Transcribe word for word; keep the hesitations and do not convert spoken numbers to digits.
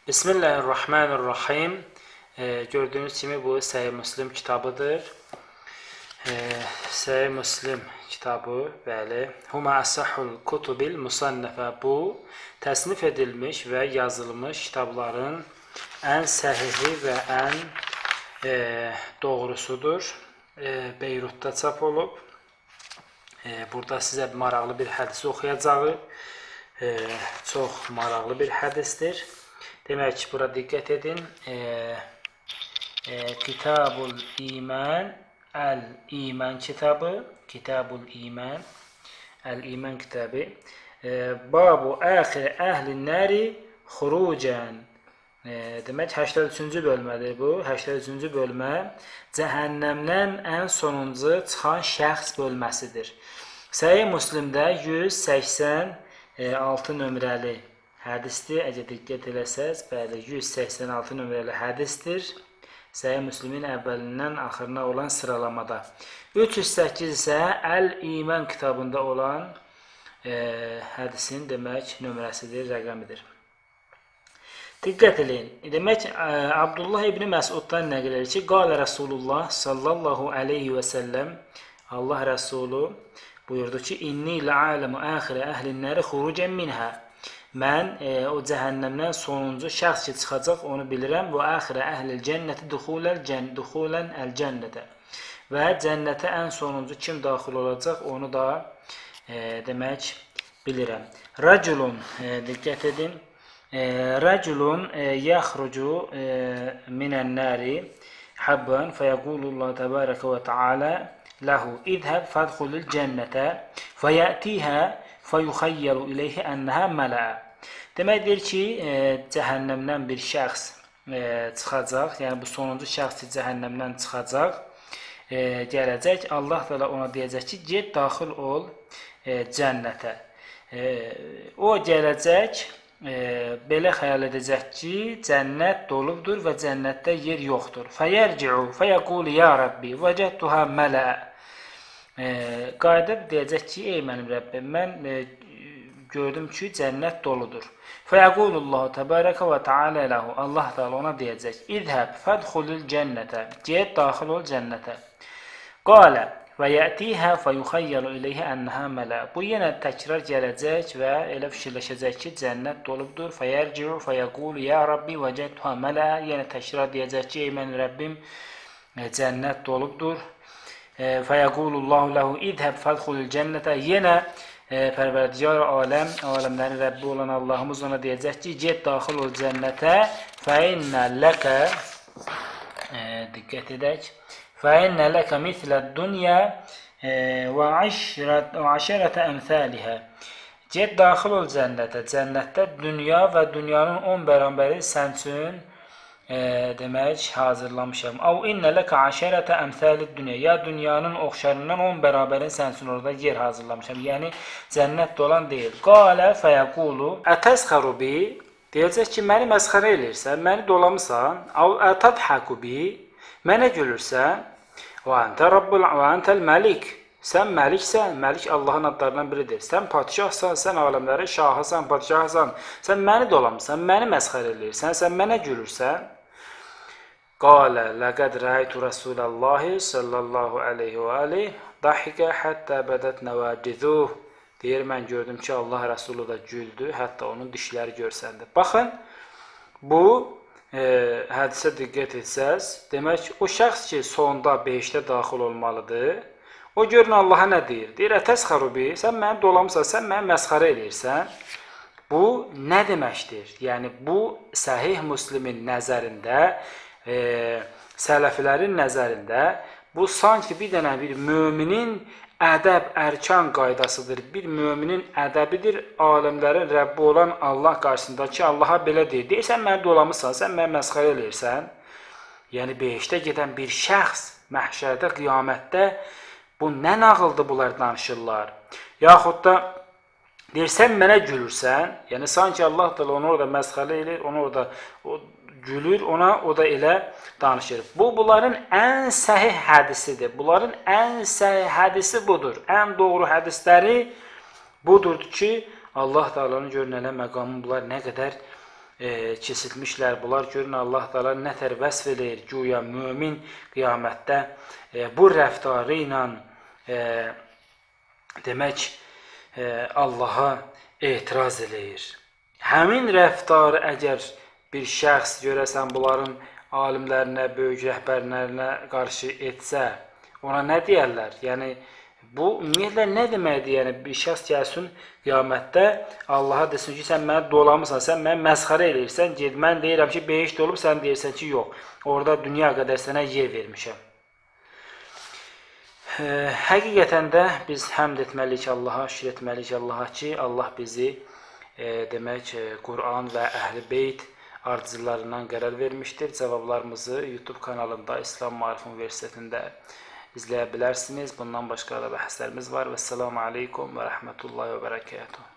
Bismillahirrahmanirrahim. Ee, gördüğünüz kimi bu Sahih Müslim kitabıdır. Ee, Sahih Müslim kitabı, bəli. Huma asahul kutubil musannəfə. Bu, təsnif edilmiş və yazılmış kitabların ən səhihi və ən e, doğrusudur. E, Beyrutda çap olub. E, burada sizə maraqlı bir hədisi oxuyacağıq. E, çox maraqlı bir hədisdir. Demək ki, bura diqqət edin. E, e, Kitabul İman, Əl-İman kitabı, Kitabul İman, Əl-İman kitabı. E, Babu əxir əhlin nəri xurucən. E, demək, səksən üçüncü bölmədir bu. səksən üçüncü bölmə cəhənnəmdən ən sonuncu çıxan şəxs bölməsidir. Səhih Müslimdə yüz səksən altı nömrəli hədisdir. Əgər diqqət eləsəz, bəli, yüz səksən altı nömrəli hədisdir. Səhih Müslimin əvvəlindən axırına olan sıralamada. üç yüz səkkiz isə Əl-İman kitabında olan e, hədisin demək nömrəsidir, rəqəmidir. Diqqət eləyin. Demək, Abdullah ibn Məsuddan nəql edir ki, qalə Rasulullah sallallahu aleyhi və səlləm, Allah Rəsulu buyurdu ki, inni lə'aləmu əxirə əhlinləri xurucən minhə. Mən e, o cəhənnəmdən sonuncu şəxs ki çıxacaq, onu bilirəm. Və əxirə əhlil cənnəti duxulən əl-cənnətə. Və cənnətə ən sonuncu kim daxil olacaq, onu da e, demək bilirəm. Rəculun, e, diqqət edin, e, rəculun e, yəxrucu e, minən nəri habban fəyəqulullah təbarəkə və teala ləhu idhəb fədxulil cənnətə fəyətihə fəyuxayyəlu iləyhi ənəhə mələə. Deməkdir ki, e, cəhənnəmdən bir şəxs e, çıxacaq, yəni bu sonuncu şəxs cəhənnəmdən çıxacaq, e, gələcək, Allah da ona deyəcək ki, get daxil ol e, cənnətə. E, o gələcək, e, belə xəyal edəcək ki, cənnət dolubdur və cənnətdə yer yoxdur. Fəyərci'u, fəyəqulu, ya Rabbi, vəcədduhə mələə. E, qayıdıb deyəcək ki, ey mənim Rəbbim, mən e, gördüm ki, cənnət doludur. Fəyəqulullahu təbarəkə və teala ləhu. Allah da ona deyəcək, İzhəb fədxulil cənnətə. Get, daxil ol cənnətə. Qalə və yətihə fəyuxayyəlu iləyhə ənəhə mələ. Bu yenə təkrar gələcək və elə fikirləşəcək ki, cənnət dolubdur. Fəyərci'u fəyəqulu, ya Rabbi vəcədduhə mələ. Yenə təkrar deyəcək ki, ey mənim Rəbbim, cənnət dolubdur. Fəyəqulullahu ləhu idhəb fədxulil cənnətə. Yenə e, Pərverdigar aləm, aləmlərin Rəbbi olan Allahımız ona deyəcək ki, get daxil ol cənnətə. Fəinnə ləkə, e, diqqət edək, fəinnə ləkə misləd dünya və aşərətə əmthəlihə. Get daxil ol cənnətə. Cənnətdə dünya və dünyanın on bərabəri sən üçün E, demək, hazırlamışam. Av innə ləkə aşərətə əmthəlid dünya. Ya dünyanın oxşarından on bərabərin sən üçün orada yer hazırlamışam. Yəni, cənnət dolan deyil. Qalə fəyəqulu, ətəsxəru bi, deyəcək ki, məni məsxərə eləyirsən, məni dolamısan. Av ətədhəku bi, mənə gülürsən. Və əntə rabbul, və əntəl məlik. Sən məliksən, məlik Allahın adlarından biridir. Sən padişahsan, sən aləmlərin şahısan, padişahsan. Sən məni dolamısan, məni məsxərə eləyirsən, sən mənə gülürsən. Qalə ləqəd rəytu Rasuləllahi sallallahu aleyhi və aleyh dahikə həttə bədət nəvəcizuh. Deyir, mən gördüm ki, Allah Rəsulü da güldü, hətta onun dişləri görsəndi. Baxın, bu e, hədisə diqqət etsəz, demək, o şəxs ki, sonda beşdə daxil olmalıdır, o görün Allaha nə deyir? Deyir, ətəsxərubi, sən məni dolamısan, sən məni məsxərə eləyirsən. Bu nə deməkdir? Yəni, bu Səhih Müslimin nəzərində, e, sələfilərin nəzərində, bu sanki bir dənə bir möminin ədəb, ərkan qaydasıdır. Bir möminin ədəbidir, aləmlərin Rəbbi olan Allah qarşısında ki, Allaha belə deyir. Deyir, sən məni dolamısan, sən məni məsxərə eləyirsən. Yəni, beşdə gedən bir şəxs, məhşərdə, qiyamətdə, bu nə nağıldır bunlar danışırlar? Yaxud da deyir, sən mənə gülürsən, yəni sanki Allah da onu orada məsxərə eləyir, onu orada o, gülür, ona o da elə danışır. Bu, bunların ən səhih hədisidir. Bunların ən səhih hədisi budur. Ən doğru hədisləri budur ki, Allah Teala'nın görünənə məqamı bunlar nə qədər e, kesiltmişlər. Bunlar görün Allah Teala nə tər vəsf eləyir. Güya mömin qiyamətdə e, bu rəftarı ilə e, demək e, Allaha etiraz eləyir. Həmin rəftarı əgər bir şəxs görəsən bunların alimlərinə, böyük rəhbərlərinə qarşı etsə, ona nə deyərlər? Yəni, bu ümumiyyətlə nə deməkdir? Yəni, bir şəxs gəlsin qiyamətdə Allaha desin ki, sən mənə dolamısan, sən mənə məzxərə eləyirsən, ged, mən deyirəm ki, behiş olub, sən deyirsən ki, yox, orada dünya qədər sənə yer vermişəm. E, həqiqətən də biz həmd etməliyik Allaha, şükür etməliyik Allaha ki, Allah bizi e, demək, Quran və Əhl-i Beyt ardıcılarından qərar vermişdir. Cavablarımızı YouTube kanalında İslam Maarif Universitetində izləyə bilərsiniz. Bundan başqa da bəhslərimiz var. Vəssalamu aleykum və rəhmətullahi və bərəkətuhu.